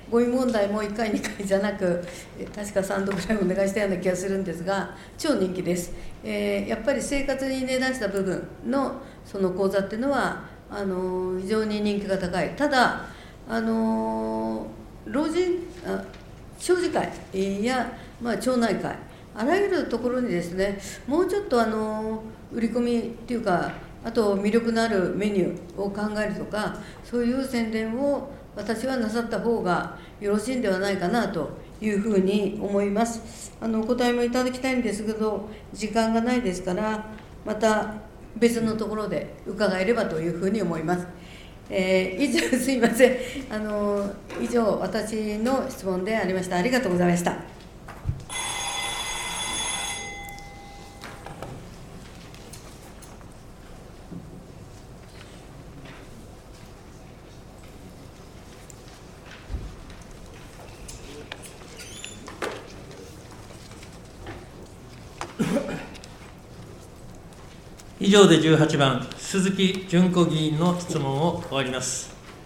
ゴミ問題も1回2回じゃなく確か3度ぐらいお願いしたような気がするんですが、超人気です。やっぱり生活に根ざした部分のその講座っていうのは非常に人気が高い。ただ小児会や、町内会、あらゆるところにですね、もうちょっと売り込みっていうか、あと魅力のあるメニューを考えるとか、そういう宣伝を私はなさった方がよろしいんではないかなというふうに思います。お答えもいただきたいんですけど、時間がないですから、また別のところで伺えればというふうに思います。以上、すいません。以上、私の質問でありました。ありがとうございました。 以上で18番、鈴木淳子議員の質問を終わります。